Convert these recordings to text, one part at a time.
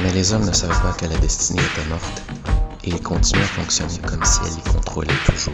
Mais les hommes ne savaient pas que la destinée était morte, et ils continuaient à fonctionner comme si elle les contrôlait toujours.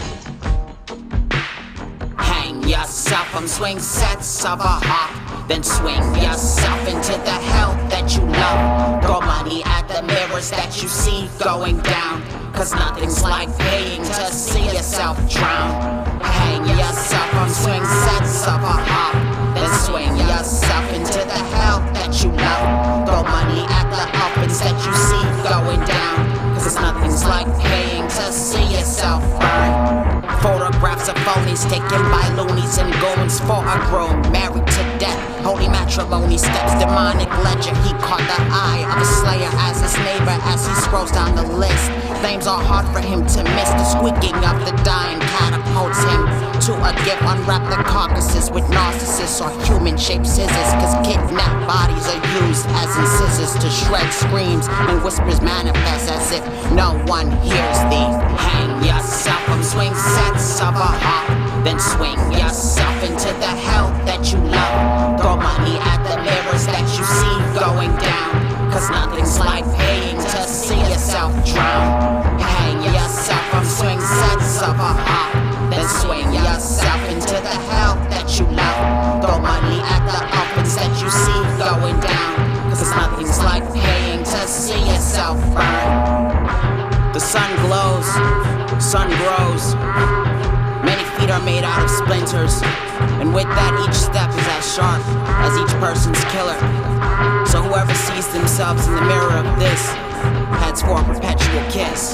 Hang yourself from swing sets of a hawk, then swing yourself into the hell that you love. Throw money at the mirrors that you see going down, cause nothing's like paying to see yourself drown. Hang yourself from swing sets of a hawk, then swing yourself into the hell that you love. Throw money at the uppers that you see going down, cause nothing's like paying to see yourself burn. Photographs of phonies taken by loonies and goons for a groom. Married to death, holy matrimony steps, demonic ledger. He caught the eye of a slayer as his neighbor as he scrolls down the list. Names are hard for him to miss. The squeaking of the dying catapults him to a gift. Unwrap the carcasses with narcissists or human-shaped scissors, cause kidnapped bodies are used as incisors to shred screams, and whispers manifest as if no one hears thee. Hang yourself from swing sets of a hawk, then swing yourself into the hell that you love. Throw money at the mirrors that you see going down, cause nothing's like paying to see yourself drown. Hang yourself from swing sets of a hawk, then swing yourself into the hell that you love. Throw money at the uppers that you see going down, cause nothing's like paying to see yourself burn. The sun glows, sun grows. Many feet are made out of splinters, and with that each step is as sharp as each person's killer. So whoever sees themselves in the mirror of this heads for a perpetual kiss.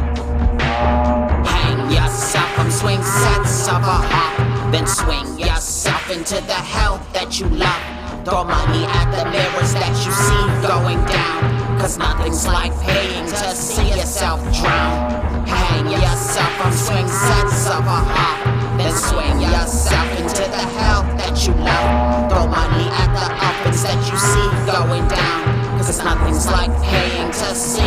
Hang yourself from swing sets of a hawk, then swing yourself into the hell that you love. Throw money at the mirrors that you see going down, cause nothing's like paying to see yourself drown. Hang yourself from swing sets of a hawk, then swing yourself into the hell that you love. Throw money at the uppers that you see going down, cause nothing's like paying to see